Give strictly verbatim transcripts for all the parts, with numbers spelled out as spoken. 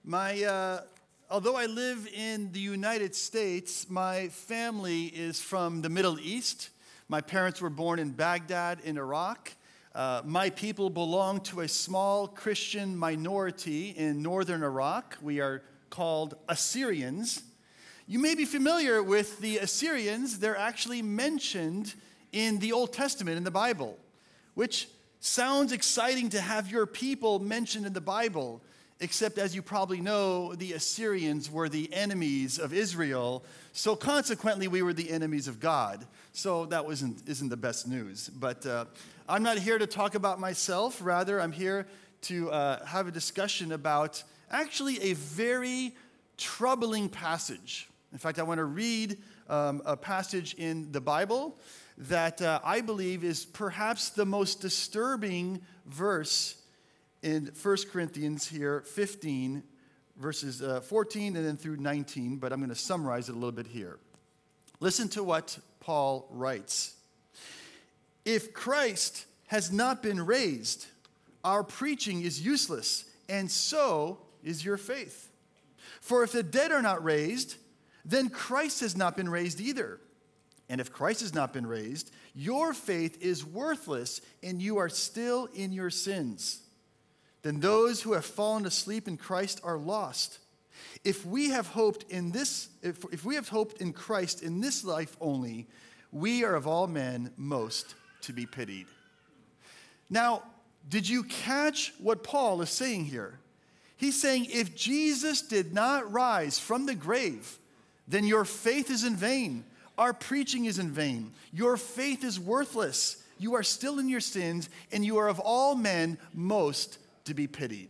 My, uh, although I live in the United States, my family is from the Middle East. My parents were born in Baghdad in Iraq. Uh, my people belong to a small Christian minority in northern Iraq. We are called Assyrians. You may be familiar with the Assyrians. They're actually mentioned in the Old Testament in the Bible, which sounds exciting to have your people mentioned in the Bible, except as you probably know, the Assyrians were the enemies of Israel, so consequently we were the enemies of God. So that wasn't, isn't the best news. But uh, I'm not here to talk about myself. Rather, I'm here to uh, have a discussion about actually a very troubling passage. In fact, I want to read um, a passage in the Bible that uh, I believe is perhaps the most disturbing verse in First Corinthians here, fifteen, verses uh, fourteen and then through nineteen, but I'm going to summarize it a little bit here. Listen to what Paul writes. If Christ has not been raised, our preaching is useless, and so is your faith. For if the dead are not raised, then Christ has not been raised either. And if Christ has not been raised, your faith is worthless, and you are still in your sins. Then those who have fallen asleep in Christ are lost. If we have hoped in this, if, if we have hoped in Christ in this life only, we are of all men most to be pitied. Now, did you catch what Paul is saying here? He's saying if Jesus did not rise from the grave, then your faith is in vain. Our preaching is in vain. Your faith is worthless. You are still in your sins, and you are of all men most to be pitied.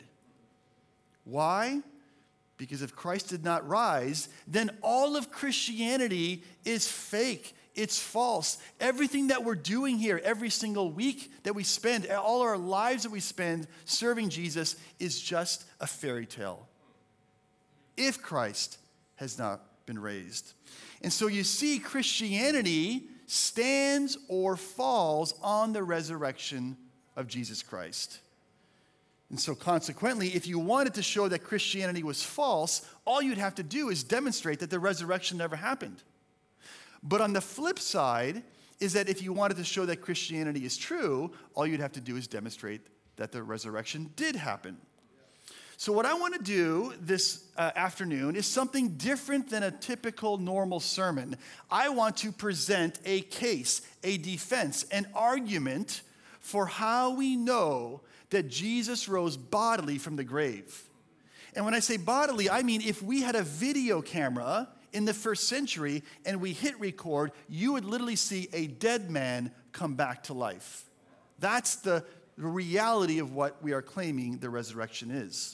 Why? Because if Christ did not rise, then all of Christianity is fake. It's false. Everything that we're doing here every single week that we spend, all our lives that we spend serving Jesus is just a fairy tale. If Christ has not been raised. And so you see, Christianity stands or falls on the resurrection of Jesus Christ. And so consequently, if you wanted to show that Christianity was false, all you'd have to do is demonstrate that the resurrection never happened. But on the flip side is that if you wanted to show that Christianity is true, all you'd have to do is demonstrate that the resurrection did happen. So what I want to do this uh, afternoon is something different than a typical normal sermon. I want to present a case, a defense, an argument for how we know that Jesus rose bodily from the grave. And when I say bodily, I mean if we had a video camera in the first century and we hit record, you would literally see a dead man come back to life. That's the reality of what we are claiming the resurrection is.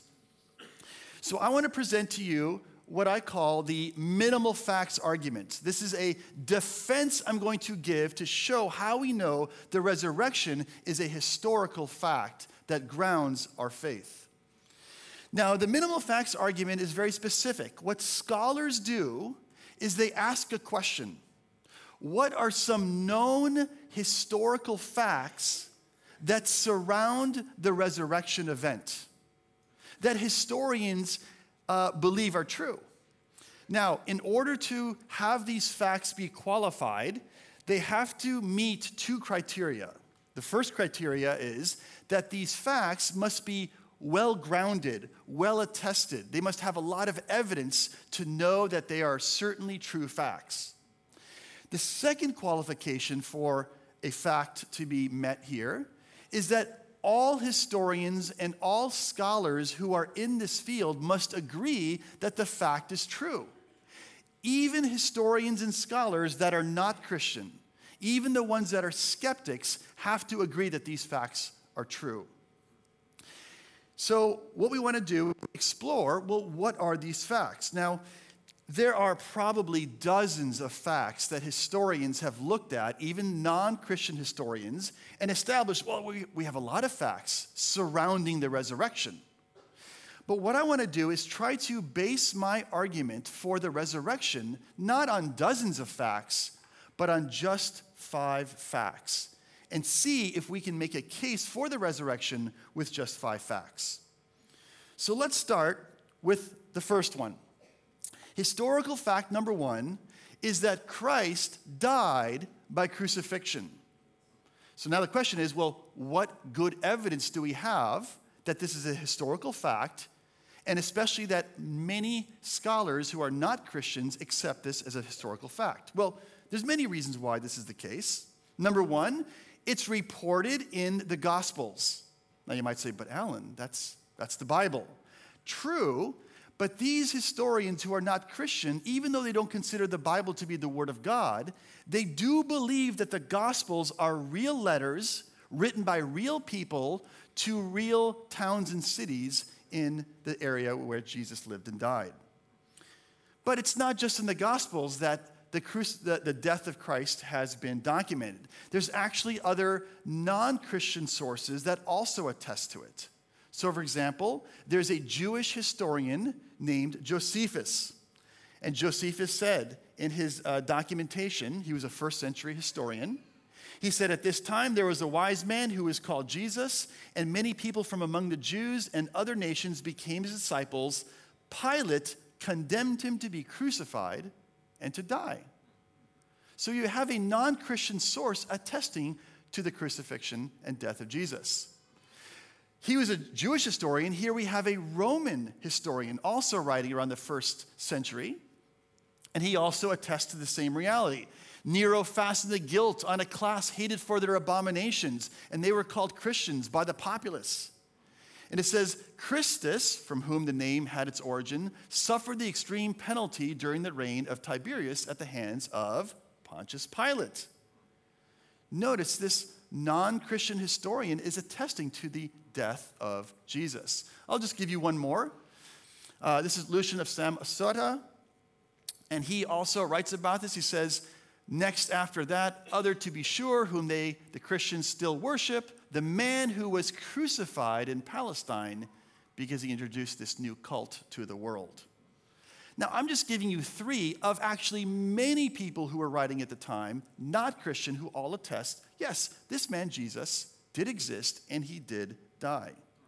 So I want to present to you what I call the minimal facts argument. This is a defense I'm going to give to show how we know the resurrection is a historical fact that grounds our faith. Now, the minimal facts argument is very specific. What scholars do is they ask a question. What are some known historical facts that surround the resurrection event that historians uh, believe are true? Now, in order to have these facts be qualified, they have to meet two criteria. The first criteria is that these facts must be well-grounded, well-attested. They must have a lot of evidence to know that they are certainly true facts. The second qualification for a fact to be met here is that all historians and all scholars who are in this field must agree that the fact is true. Even historians and scholars that are not Christian, even the ones that are skeptics, have to agree that these facts are true. So what we want to do is explore, well, what are these facts? Now, there are probably dozens of facts that historians have looked at, even non-Christian historians, and established, well, we, we have a lot of facts surrounding the resurrection. But what I want to do is try to base my argument for the resurrection not on dozens of facts, but on just five facts, and see if we can make a case for the resurrection with just five facts. So let's start with the first one. Historical fact number one is that Christ died by crucifixion. So now the question is, well, what good evidence do we have that this is a historical fact, and especially that many scholars who are not Christians accept this as a historical fact? Well, there's many reasons why this is the case. Number one, it's reported in the Gospels. Now you might say, but Alan, that's, that's the Bible. True, but these historians who are not Christian, even though they don't consider the Bible to be the Word of God, they do believe that the Gospels are real letters written by real people to real towns and cities in the area where Jesus lived and died. But it's not just in the Gospels that the, the, the death of Christ has been documented. There's actually other non-Christian sources that also attest to it. So, for example, there's a Jewish historian named Josephus. And Josephus said in his uh, documentation, he was a first century historian, he said, at this time there was a wise man who was called Jesus, and many people from among the Jews and other nations became his disciples. Pilate condemned him to be crucified and to die. So you have a non-Christian source attesting to the crucifixion and death of Jesus. He was a Jewish historian. Here we have a Roman historian also writing around the first century. And he also attests to the same reality. Nero fastened the guilt on a class hated for their abominations, and they were called Christians by the populace. And it says, Christus, from whom the name had its origin, suffered the extreme penalty during the reign of Tiberius at the hands of Pontius Pilate. Notice this non-Christian historian is attesting to the death of Jesus. I'll just give you one more. Uh, this is Lucian of Samosata, and he also writes about this. He says, next after that, other to be sure, whom they, the Christians, still worship, the man who was crucified in Palestine because he introduced this new cult to the world. Now, I'm just giving you three of actually many people who were writing at the time, not Christian, who all attest, yes, this man Jesus did exist and he did die.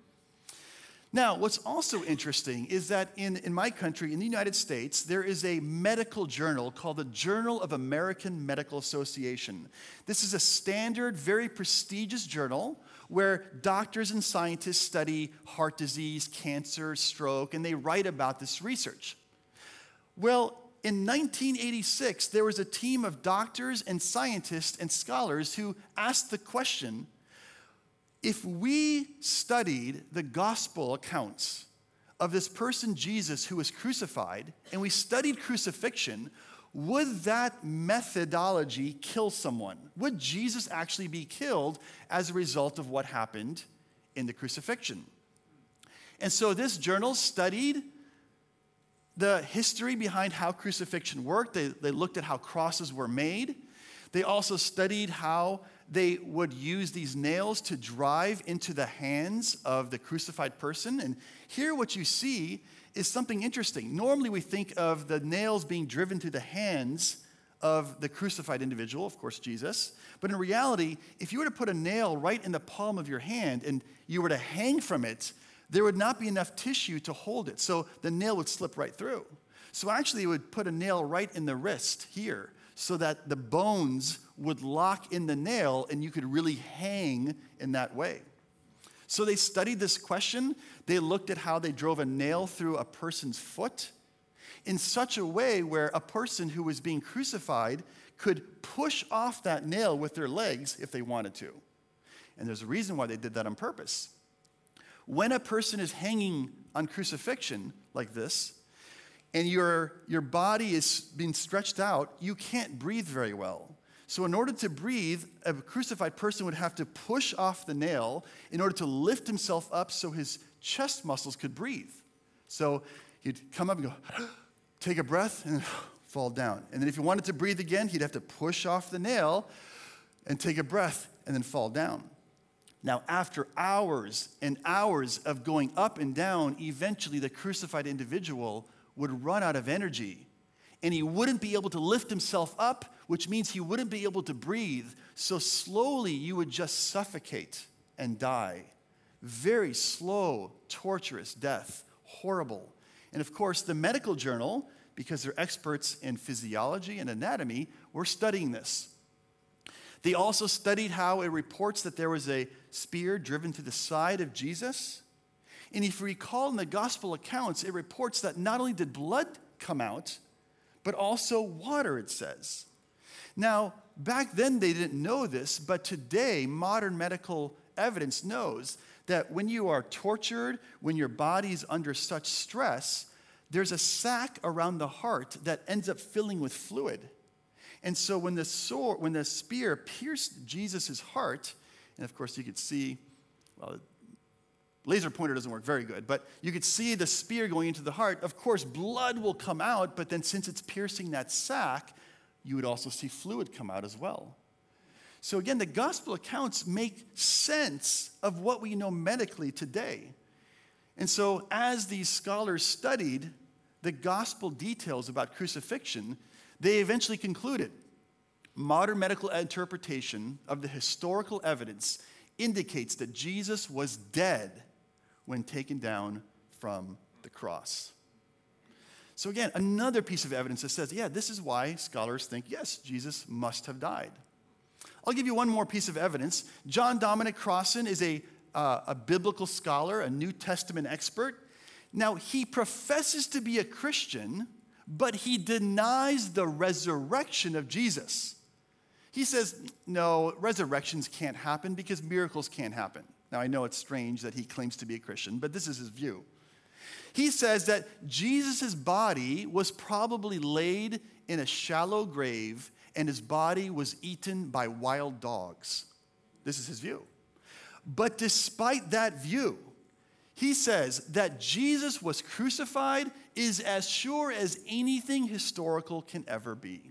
Now, what's also interesting is that in, in my country, in the United States, there is a medical journal called the Journal of American Medical Association. This is a standard, very prestigious journal where doctors and scientists study heart disease, cancer, stroke, and they write about this research. Well, in nineteen eighty-six, there was a team of doctors and scientists and scholars who asked the question, if we studied the gospel accounts of this person, Jesus, who was crucified, and we studied crucifixion, would that methodology kill someone? Would Jesus actually be killed as a result of what happened in the crucifixion? And so this journal studied the history behind how crucifixion worked. They, they looked at how crosses were made. They also studied how they would use these nails to drive into the hands of the crucified person. And here what you see is something interesting. Normally we think of the nails being driven to the hands of the crucified individual, of course Jesus. But in reality, if you were to put a nail right in the palm of your hand and you were to hang from it, there would not be enough tissue to hold it. So the nail would slip right through. So actually it would put a nail right in the wrist here, so that the bones would lock in the nail and you could really hang in that way. So they studied this question. They looked at how they drove a nail through a person's foot in such a way where a person who was being crucified could push off that nail with their legs if they wanted to. And there's a reason why they did that on purpose. When a person is hanging on crucifixion like this, and your, your body is being stretched out, you can't breathe very well. So in order to breathe, a crucified person would have to push off the nail in order to lift himself up so his chest muscles could breathe. So he'd come up and go, take a breath, and fall down. And then if he wanted to breathe again, he'd have to push off the nail and take a breath and then fall down. Now, after hours and hours of going up and down, eventually the crucified individual would run out of energy, and he wouldn't be able to lift himself up, which means he wouldn't be able to breathe. So slowly you would just suffocate and die. Very slow, torturous death, horrible. And of course, the medical journal, because they're experts in physiology and anatomy, were studying this. They also studied how it reports that there was a spear driven through the side of Jesus. And if you recall in the gospel accounts, it reports that not only did blood come out, but also water, it says. Now, back then they didn't know this, but today modern medical evidence knows that when you are tortured, when your body is under such stress, there's a sac around the heart that ends up filling with fluid. And so when the sword, when the spear pierced Jesus' heart, and of course you could see, well, laser pointer doesn't work very good, but you could see the spear going into the heart. Of course, blood will come out, but then since it's piercing that sac, you would also see fluid come out as well. So again, the gospel accounts make sense of what we know medically today. And so as these scholars studied the gospel details about crucifixion, they eventually concluded modern medical interpretation of the historical evidence indicates that Jesus was dead when taken down from the cross. So again, another piece of evidence that says, yeah, this is why scholars think, yes, Jesus must have died. I'll give you one more piece of evidence. John Dominic Crossan is a, uh, a biblical scholar, a New Testament expert. Now, he professes to be a Christian, but he denies the resurrection of Jesus. He says, no, resurrections can't happen because miracles can't happen. Now, I know it's strange that he claims to be a Christian, but this is his view. He says that Jesus' body was probably laid in a shallow grave and his body was eaten by wild dogs. This is his view. But despite that view, he says that Jesus was crucified is as sure as anything historical can ever be.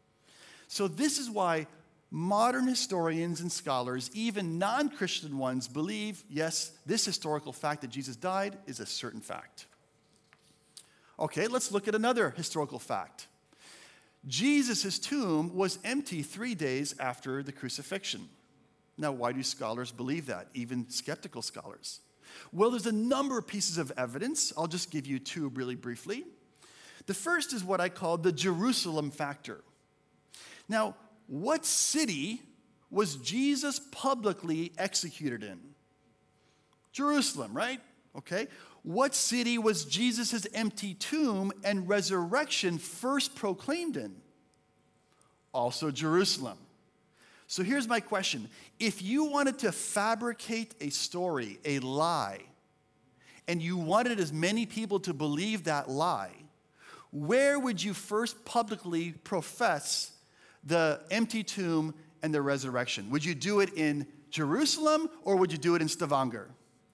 So this is why modern historians and scholars, even non-Christian ones, believe, yes, this historical fact that Jesus died is a certain fact. Okay, let's look at another historical fact. Jesus' tomb was empty three days after the crucifixion. Now, why do scholars believe that, even skeptical scholars? Well, there's a number of pieces of evidence. I'll just give you two really briefly. The first is what I call the Jerusalem factor. Now, what city was Jesus publicly executed in? Jerusalem, right? Okay. What city was Jesus' empty tomb and resurrection first proclaimed in? Also Jerusalem. So here's my question. If you wanted to fabricate a story, a lie, and you wanted as many people to believe that lie, where would you first publicly profess the empty tomb and the resurrection? Would you do it in Jerusalem or would you do it in Stavanger?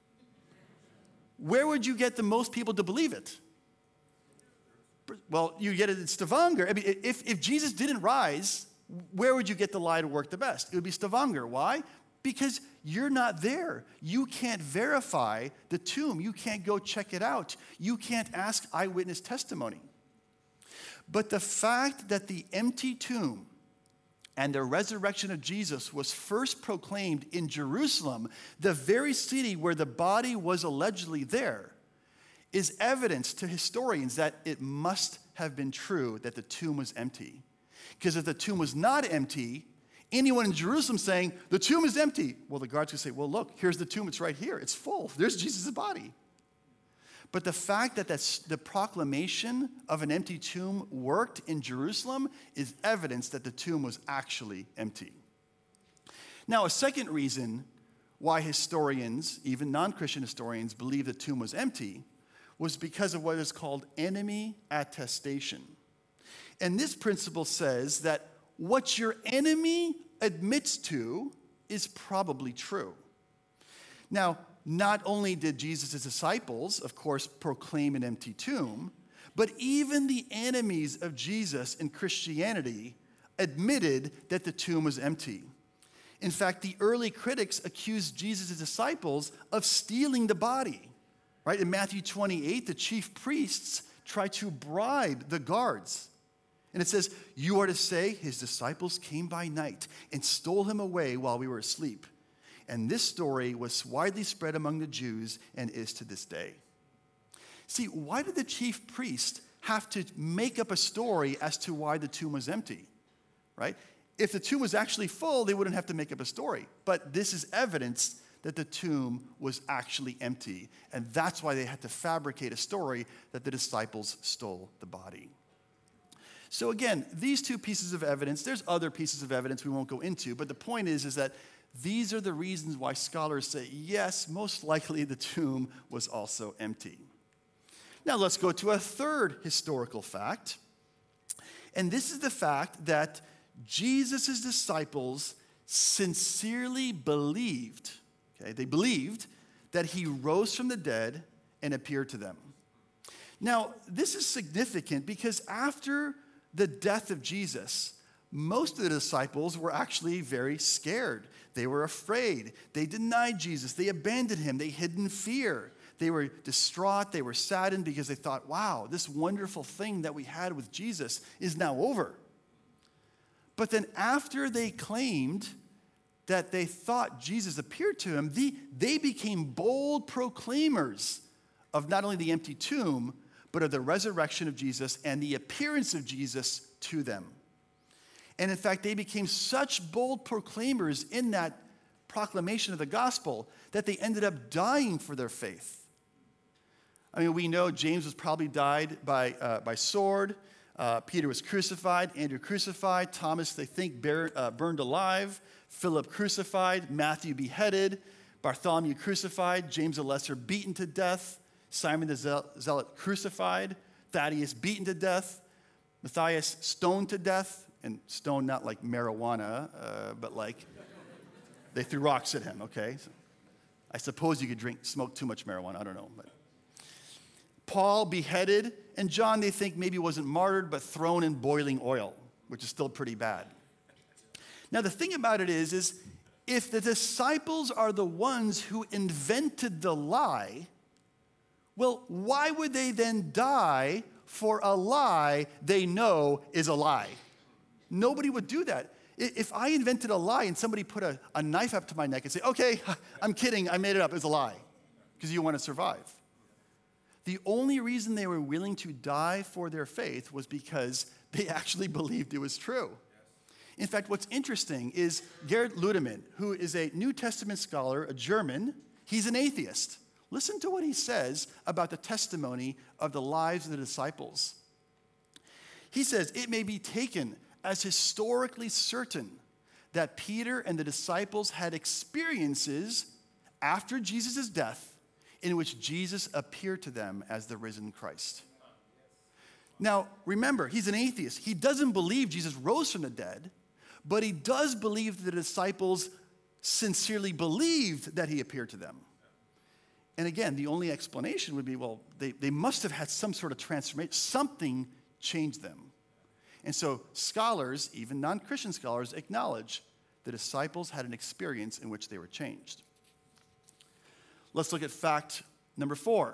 Where would you get the most people to believe it? Well, you get it in Stavanger. I mean, if, if Jesus didn't rise, where would you get the lie to work the best? It would be Stavanger. Why? Because you're not there. You can't verify the tomb. You can't go check it out. You can't ask eyewitness testimony. But the fact that the empty tomb and the resurrection of Jesus was first proclaimed in Jerusalem, the very city where the body was allegedly there, is evidence to historians that it must have been true that the tomb was empty. Because if the tomb was not empty, anyone in Jerusalem saying, the tomb is empty, well, the guards could say, well, look, here's the tomb, it's right here, it's full, there's Jesus' body. But the fact that that's, the proclamation of an empty tomb worked in Jerusalem is evidence that the tomb was actually empty. Now, a second reason why historians, even non-Christian historians, believe the tomb was empty was because of what is called enemy attestation. And this principle says that what your enemy admits to is probably true. Now, not only did Jesus' disciples, of course, proclaim an empty tomb, but even the enemies of Jesus in Christianity admitted that the tomb was empty. In fact, the early critics accused Jesus' disciples of stealing the body. Right? In Matthew twenty-eight, the chief priests try to bribe the guards. And it says, you are to say, his disciples came by night and stole him away while we were asleep. And this story was widely spread among the Jews and is to this day. See, why did the chief priest have to make up a story as to why the tomb was empty, right? If the tomb was actually full, they wouldn't have to make up a story. But this is evidence that the tomb was actually empty. And that's why they had to fabricate a story that the disciples stole the body. So again, these two pieces of evidence, there's other pieces of evidence we won't go into, but the point is, is that these are the reasons why scholars say, yes, most likely the tomb was also empty. Now let's go to a third historical fact. And this is the fact that Jesus' disciples sincerely believed, okay, they believed that he rose from the dead and appeared to them. Now, this is significant because after the death of Jesus, most of the disciples were actually very scared. They were afraid. They denied Jesus. They abandoned him. They hid in fear. They were distraught. They were saddened because they thought, wow, this wonderful thing that we had with Jesus is now over. But then after they claimed that they thought Jesus appeared to him, they, they became bold proclaimers of not only the empty tomb, but of the resurrection of Jesus and the appearance of Jesus to them. And in fact, they became such bold proclaimers in that proclamation of the gospel that they ended up dying for their faith. I mean, we know James was probably died by, uh, by sword. Uh, Peter was crucified. Andrew crucified. Thomas, they think, bear, uh, burned alive. Philip crucified. Matthew beheaded. Bartholomew crucified. James the Lesser beaten to death. Simon the Zealot crucified. Thaddeus beaten to death. Matthias stoned to death. And stoned not like marijuana, uh, but like they threw rocks at him, okay? So I suppose you could drink, smoke too much marijuana. I don't know. But Paul beheaded. And John, they think, maybe wasn't martyred, but thrown in boiling oil, which is still pretty bad. Now, the thing about it is, is if the disciples are the ones who invented the lie, well, why would they then die for a lie they know is a lie? Nobody would do that. If I invented a lie and somebody put a, a knife up to my neck and say, okay, I'm kidding, I made it up, it's a lie, because you want to survive. The only reason they were willing to die for their faith was because they actually believed it was true. In fact, what's interesting is Gerhard Ludemann, who is a New Testament scholar, a German, he's an atheist. Listen to what he says about the testimony of the lives of the disciples. He says, it may be taken as historically certain that Peter and the disciples had experiences after Jesus' death in which Jesus appeared to them as the risen Christ. Now, remember, he's an atheist. He doesn't believe Jesus rose from the dead, but he does believe that the disciples sincerely believed that he appeared to them. And again, the only explanation would be, well, they, they must have had some sort of transformation. Something changed them. And so scholars, even non-Christian scholars, acknowledge the disciples had an experience in which they were changed. Let's look at fact number four.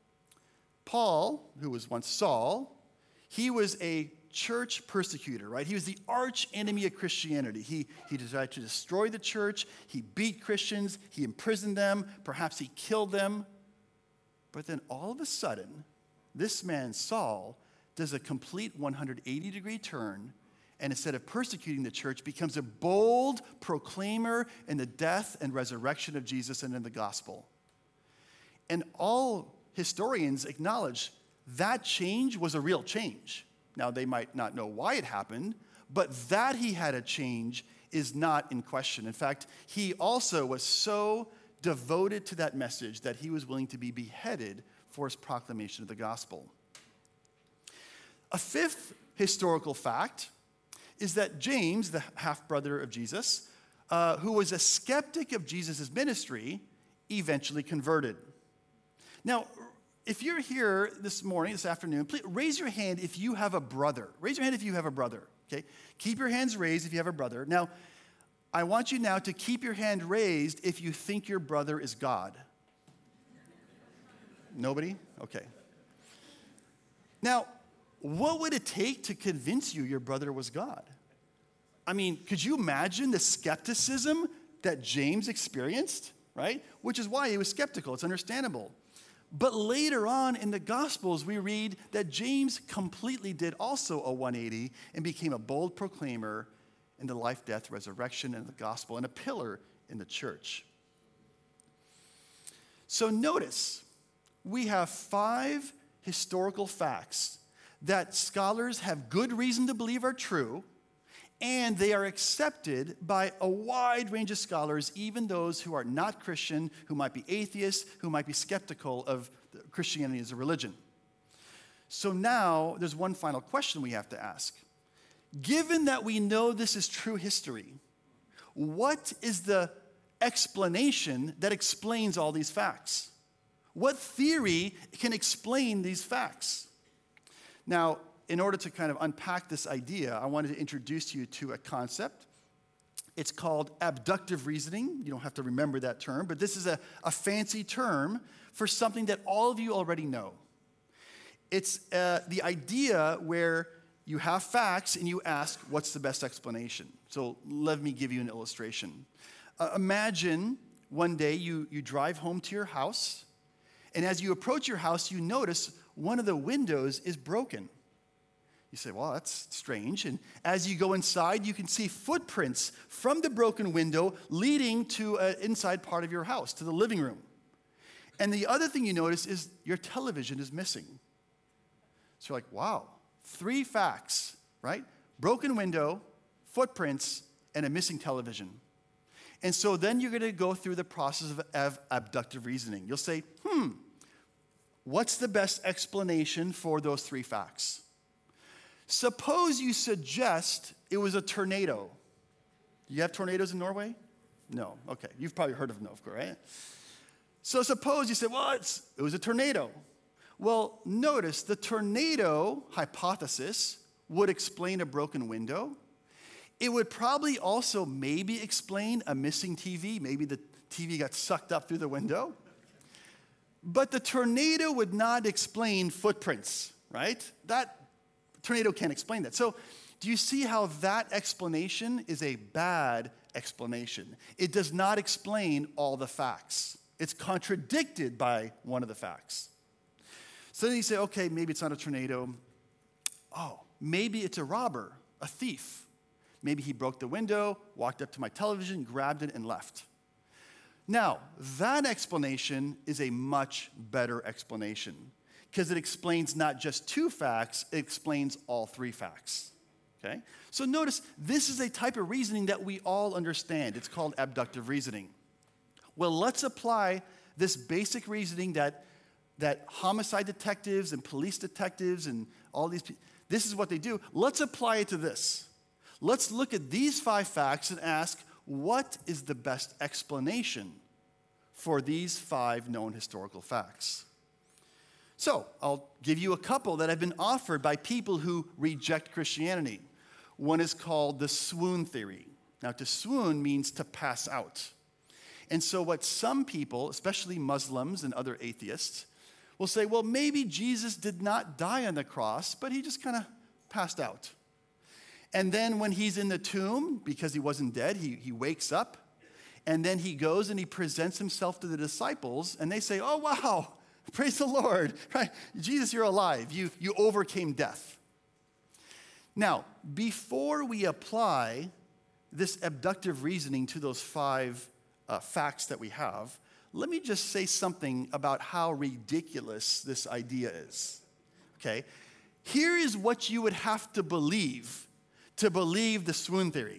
Paul, who was once Saul, he was a church persecutor, right? He was the arch enemy of Christianity. He, he tried to destroy the church. He beat Christians. He imprisoned them. Perhaps he killed them. But then all of a sudden, this man, Saul, does a complete one hundred eighty degree turn, and instead of persecuting the church, becomes a bold proclaimer in the death and resurrection of Jesus and in the gospel. And all historians acknowledge that change was a real change. Now, they might not know why it happened, but that he had a change is not in question. In fact, he also was so devoted to that message that he was willing to be beheaded for his proclamation of the gospel. A fifth historical fact is that James, the half-brother of Jesus, uh, who was a skeptic of Jesus' ministry, eventually converted. Now, if you're here this morning, this afternoon, please raise your hand if you have a brother. Raise your hand if you have a brother, okay? Keep your hands raised if you have a brother. Now, I want you now to keep your hand raised if you think your brother is God. Nobody? Okay. Now, what would it take to convince you your brother was God? I mean, could you imagine the skepticism that James experienced, right? Which is why he was skeptical. It's understandable. But later on in the Gospels, we read that James completely did also a one eighty and became a bold proclaimer in the life, death, resurrection, and the gospel, and a pillar in the church. So notice, we have five historical facts that scholars have good reason to believe are true, and they are accepted by a wide range of scholars, even those who are not Christian, who might be atheists, who might be skeptical of Christianity as a religion. So now there's one final question we have to ask. Given that we know this is true history, what is the explanation that explains all these facts? What theory can explain these facts? Now, in order to kind of unpack this idea, I wanted to introduce you to a concept. It's called abductive reasoning. You don't have to remember that term, but this is a, a fancy term for something that all of you already know. It's uh, the idea where you have facts and you ask, what's the best explanation? So let me give you an illustration. Uh, imagine one day you, you drive home to your house, and as you approach your house, you notice one of the windows is broken. You say, well, that's strange. And as you go inside, you can see footprints from the broken window leading to an inside part of your house, to the living room. And the other thing you notice is your television is missing. So you're like, wow, three facts, right? Broken window, footprints, and a missing television. And so then you're going to go through the process of, of abductive reasoning. You'll say, hmm, what's the best explanation for those three facts? Suppose you suggest it was a tornado. Do you have tornadoes in Norway? No. Okay. You've probably heard of Novgorod, right? So suppose you say, well, it's, it was a tornado. Well, notice the tornado hypothesis would explain a broken window. It would probably also maybe explain a missing T V. Maybe the T V got sucked up through the window. But the tornado would not explain footprints, right? That tornado can't explain that. So do you see how that explanation is a bad explanation? It does not explain all the facts. It's contradicted by one of the facts. So then you say, okay, maybe it's not a tornado. Oh, maybe it's a robber, a thief. Maybe he broke the window, walked up to my television, grabbed it, and left. Now, that explanation is a much better explanation because it explains not just two facts, it explains all three facts. Okay? So notice, this is a type of reasoning that we all understand. It's called abductive reasoning. Well, let's apply this basic reasoning that, that homicide detectives and police detectives and all these people, this is what they do. Let's apply it to this. Let's look at these five facts and ask, what is the best explanation for these five known historical facts? So, I'll give you a couple that have been offered by people who reject Christianity. One is called the swoon theory. Now, to swoon means to pass out. And so what some people, especially Muslims and other atheists, will say, well, maybe Jesus did not die on the cross, but he just kind of passed out. And then when he's in the tomb, because he wasn't dead, he, he wakes up, and then he goes and he presents himself to the disciples, and they say, oh, wow, praise the Lord, right? Jesus, you're alive. You, you overcame death. Now, before we apply this abductive reasoning to those five uh, facts that we have, let me just say something about how ridiculous this idea is, okay? Here is what you would have to believe to believe the swoon theory.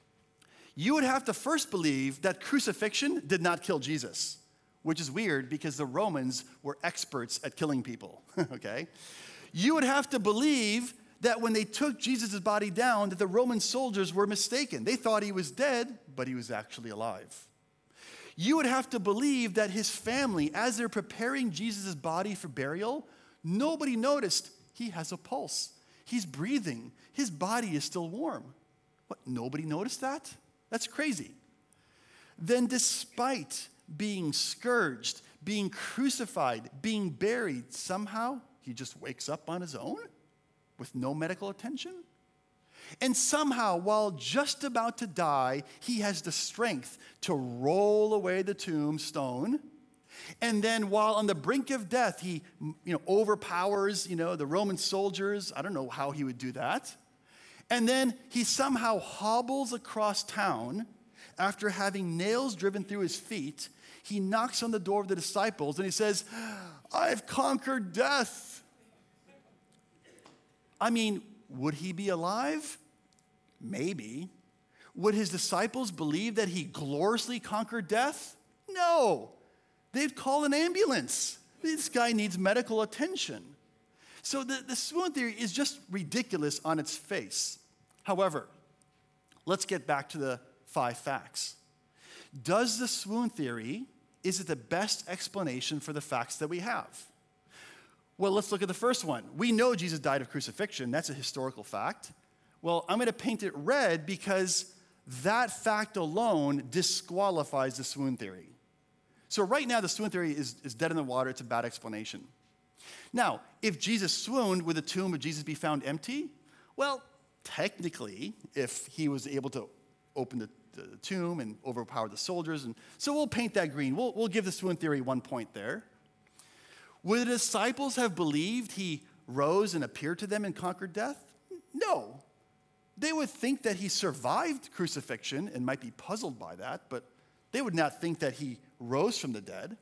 You would have to first believe that crucifixion did not kill Jesus, which is weird because the Romans were experts at killing people, okay? You would have to believe that when they took Jesus' body down, that the Roman soldiers were mistaken. They thought he was dead, but he was actually alive. You would have to believe that his family, as they're preparing Jesus' body for burial, nobody noticed he has a pulse. He's breathing. His body is still warm. What, nobody noticed that? That's crazy. Then despite being scourged, being crucified, being buried, somehow he just wakes up on his own with no medical attention? And somehow, while just about to die, he has the strength to roll away the tombstone And then while on the brink of death, he you know, overpowers you know, the Roman soldiers. I don't know how he would do that. And then he somehow hobbles across town after having nails driven through his feet. He knocks on the door of the disciples and he says, I've conquered death. I mean, would he be alive? Maybe. Would his disciples believe that he gloriously conquered death? No. They'd call an ambulance. This guy needs medical attention. So the, the swoon theory is just ridiculous on its face. However, let's get back to the five facts. Does the swoon theory, is it the best explanation for the facts that we have? Well, let's look at the first one. We know Jesus died of crucifixion. That's a historical fact. Well, I'm going to paint it red because that fact alone disqualifies the swoon theory. So right now, the swoon theory is, is dead in the water. It's a bad explanation. Now, if Jesus swooned, would the tomb of Jesus be found empty? Well, technically, if he was able to open the, the tomb and overpower the soldiers, and so we'll paint that green. We'll, we'll give the swoon theory one point there. Would the disciples have believed he rose and appeared to them and conquered death? No. They would think that he survived crucifixion and might be puzzled by that, but they would not think that he rose from the dead.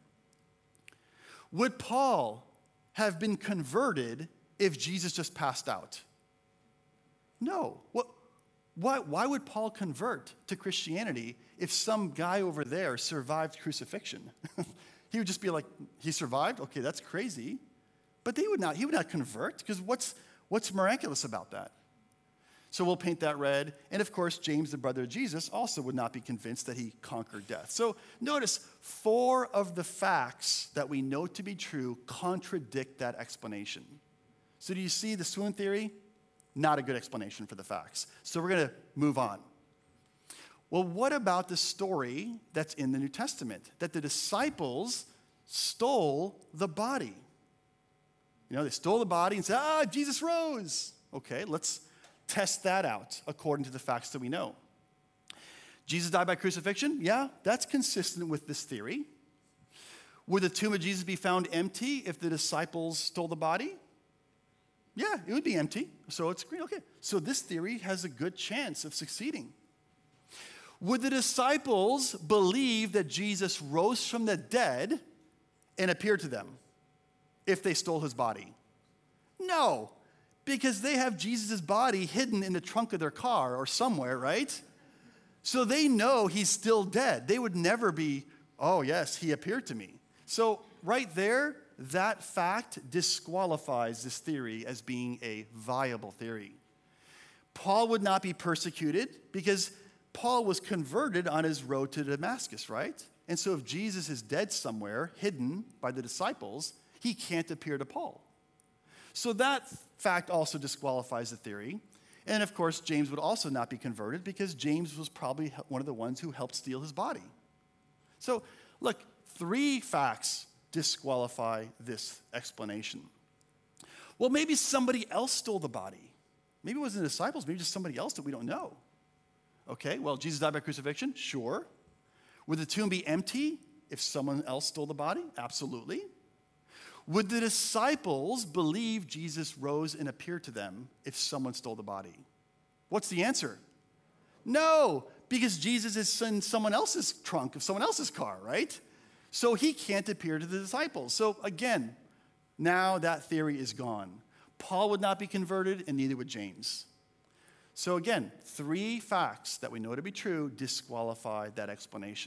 Would Paul have been converted if Jesus just passed out? No. What, why, why would Paul convert to Christianity if some guy over there survived crucifixion? He would just be like, he survived? Okay, that's crazy. But they would not, he would not convert, because what's, what's miraculous about that? So we'll paint that red. And of course, James, the brother of Jesus, also would not be convinced that he conquered death. So notice, four of the facts that we know to be true contradict that explanation. So do you see the swoon theory? Not a good explanation for the facts. So we're going to move on. Well, what about the story that's in the New Testament? That the disciples stole the body. You know, they stole the body and said, ah, Jesus rose. Okay, let's test that out according to the facts that we know. Jesus died by crucifixion? Yeah, that's consistent with this theory. Would the tomb of Jesus be found empty if the disciples stole the body? Yeah, it would be empty. So it's green. Okay, so this theory has a good chance of succeeding. Would the disciples believe that Jesus rose from the dead and appeared to them if they stole his body? No, because they have Jesus' body hidden in the trunk of their car or somewhere, right? So they know he's still dead. They would never be, oh yes, he appeared to me. So right there, that fact disqualifies this theory as being a viable theory. Paul would not be persecuted because Paul was converted on his road to Damascus, right? And so if Jesus is dead somewhere, hidden by the disciples, he can't appear to Paul. So that fact also disqualifies the theory. And of course, James would also not be converted because James was probably one of the ones who helped steal his body. So look, three facts disqualify this explanation. Well, maybe somebody else stole the body. Maybe it wasn't the disciples, maybe just somebody else that we don't know. Okay, well, Jesus died by crucifixion? Sure. Would the tomb be empty if someone else stole the body? Absolutely. Would the disciples believe Jesus rose and appeared to them if someone stole the body? What's the answer? No, because Jesus is in someone else's trunk of someone else's car, right? So he can't appear to the disciples. So again, now that theory is gone. Paul would not be converted, and neither would James. So again, three facts that we know to be true disqualify that explanation.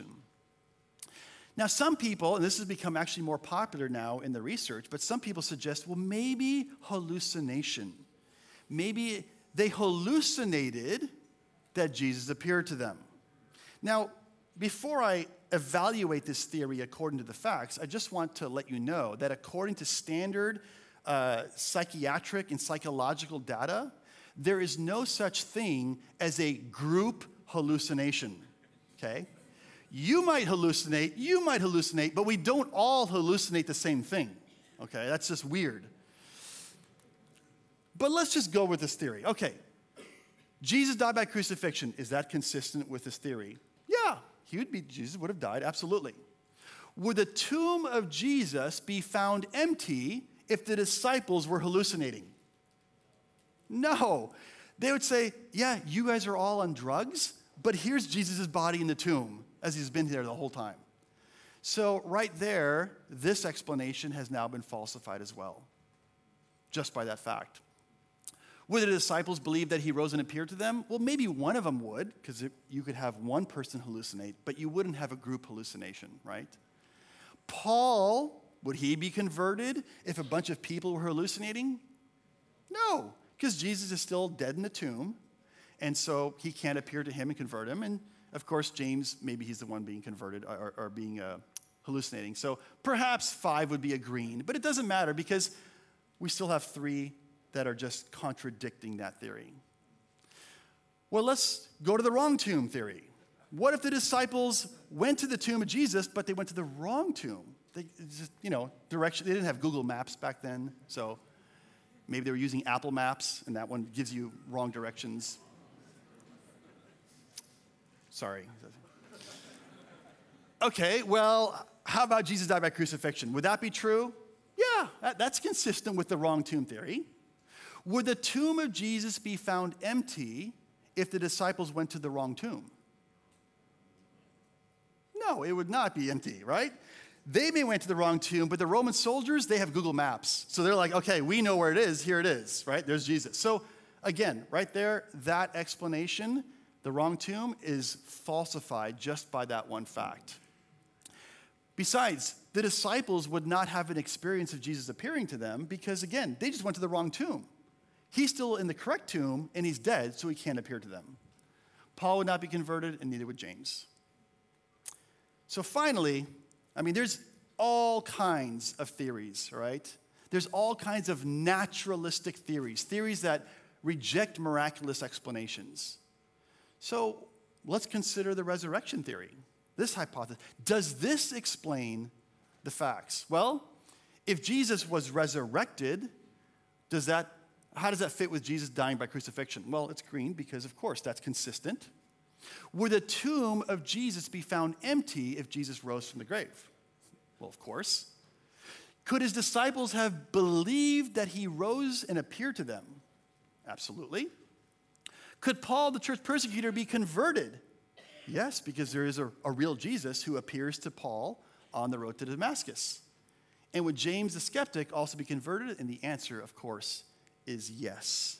Now, some people, and this has become actually more popular now in the research, but some people suggest, well, maybe hallucination. Maybe they hallucinated that Jesus appeared to them. Now, before I evaluate this theory according to the facts, I just want to let you know that according to standard uh, psychiatric and psychological data, there is no such thing as a group hallucination, okay? You might hallucinate, you might hallucinate, but we don't all hallucinate the same thing, okay? That's just weird. But let's just go with this theory. Okay, Jesus died by crucifixion. Is that consistent with this theory? Yeah, he would be, Jesus would have died, absolutely. Would the tomb of Jesus be found empty if the disciples were hallucinating? No. They would say, yeah, you guys are all on drugs, but here's Jesus' body in the tomb as he's been there the whole time. So right there, this explanation has now been falsified as well, just by that fact. Would the disciples believe that he rose and appeared to them? Well, maybe one of them would, because you could have one person hallucinate, but you wouldn't have a group hallucination, right? Paul, would he be converted if a bunch of people were hallucinating? No, because Jesus is still dead in the tomb, and so he can't appear to him and convert him. And of course, James, maybe he's the one being converted or, or being uh, hallucinating. So perhaps five would be agreeing, but it doesn't matter because we still have three that are just contradicting that theory. Well, let's go to the wrong tomb theory. What if the disciples went to the tomb of Jesus, but they went to the wrong tomb? They just, you know, direction. They didn't have Google Maps back then, so maybe they were using Apple Maps, and that one gives you wrong directions. Sorry. Okay, well, how about Jesus died by crucifixion? Would that be true? Yeah, that, that's consistent with the wrong tomb theory. Would the tomb of Jesus be found empty if the disciples went to the wrong tomb? No, it would not be empty, right? They may went to the wrong tomb, but the Roman soldiers, they have Google Maps. So they're like, okay, we know where it is. Here it is, right? There's Jesus. So again, right there, that explanation, the wrong tomb, is falsified just by that one fact. Besides, the disciples would not have an experience of Jesus appearing to them because, again, they just went to the wrong tomb. He's still in the correct tomb, and he's dead, so he can't appear to them. Paul would not be converted, and neither would James. So finally, I mean, there's all kinds of theories, right? There's all kinds of naturalistic theories, theories that reject miraculous explanations. So let's consider the resurrection theory. This hypothesis, does this explain the facts? Well, if Jesus was resurrected, does that, how does that fit with Jesus dying by crucifixion? Well, it's green because, of course, that's consistent. Would the tomb of Jesus be found empty if Jesus rose from the grave? Well, of course. Could his disciples have believed that he rose and appeared to them? Absolutely. Could Paul, the church persecutor, be converted? Yes, because there is a, a real Jesus who appears to Paul on the road to Damascus. And would James the skeptic also be converted? And the answer, of course, is yes.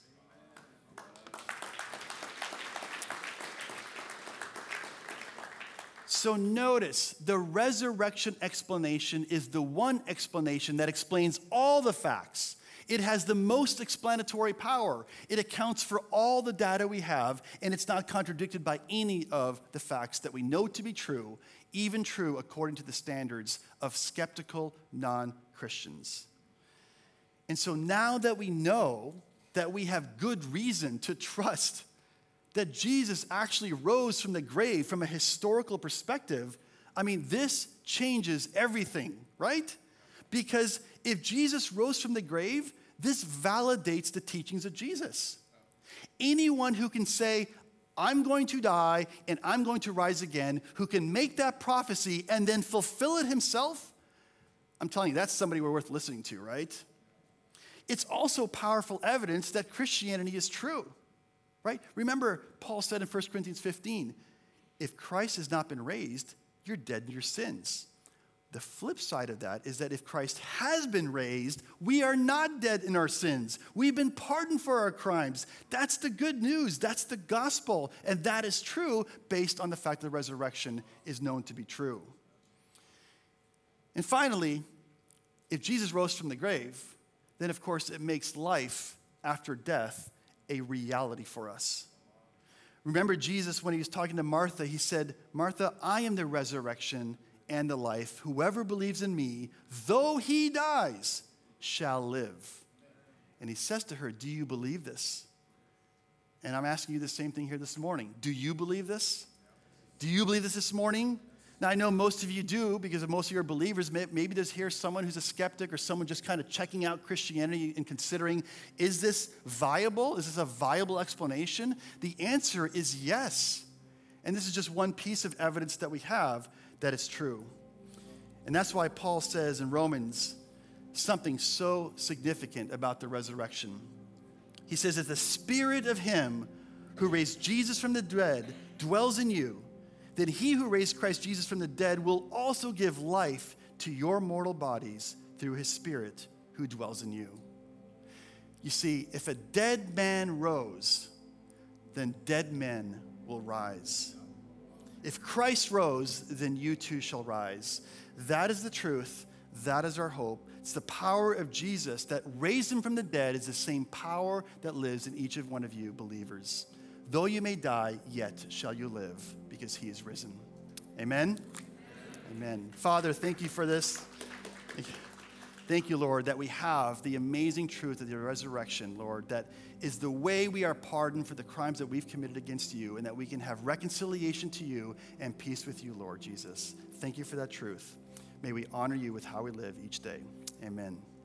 So notice, the resurrection explanation is the one explanation that explains all the facts. It has the most explanatory power. It accounts for all the data we have, and it's not contradicted by any of the facts that we know to be true, even true according to the standards of skeptical non-Christians. And so now that we know that we have good reason to trust that Jesus actually rose from the grave from a historical perspective, I mean, this changes everything, right? Because if Jesus rose from the grave, this validates the teachings of Jesus. Anyone who can say, I'm going to die and I'm going to rise again, who can make that prophecy and then fulfill it himself, I'm telling you, that's somebody we're worth listening to, right? It's also powerful evidence that Christianity is true, right? Remember, Paul said in First Corinthians fifteen, if Christ has not been raised, you're dead in your sins. The flip side of that is that if Christ has been raised, we are not dead in our sins. We've been pardoned for our crimes. That's the good news. That's the gospel. And that is true based on the fact that the resurrection is known to be true. And finally, if Jesus rose from the grave, then of course it makes life after death a reality for us. Remember Jesus, when he was talking to Martha, he said, Martha, I am the resurrection and the life. Whoever believes in me, though he dies, shall live. And he says to her, do you believe this? And I'm asking you the same thing here this morning. Do you believe this? Do you believe this this morning? Now, I know most of you do, because most of your believers, maybe there's here someone who's a skeptic or someone just kind of checking out Christianity and considering, is this viable? Is this a viable explanation? The answer is yes. And this is just one piece of evidence that we have that it's true. And that's why Paul says in Romans something so significant about the resurrection. He says, if the spirit of him who raised Jesus from the dead dwells in you, then he who raised Christ Jesus from the dead will also give life to your mortal bodies through his spirit who dwells in you. You see, if a dead man rose, then dead men will rise. If Christ rose, then you too shall rise. That is the truth. That is our hope. It's the power of Jesus that raised him from the dead is the same power that lives in each of one of you believers. Though you may die, yet shall you live, because he is risen. Amen? Amen. Father, thank you for this. Thank you, Lord, that we have the amazing truth of the resurrection, Lord, that is the way we are pardoned for the crimes that we've committed against you, and that we can have reconciliation to you and peace with you, Lord Jesus. Thank you for that truth. May we honor you with how we live each day. Amen.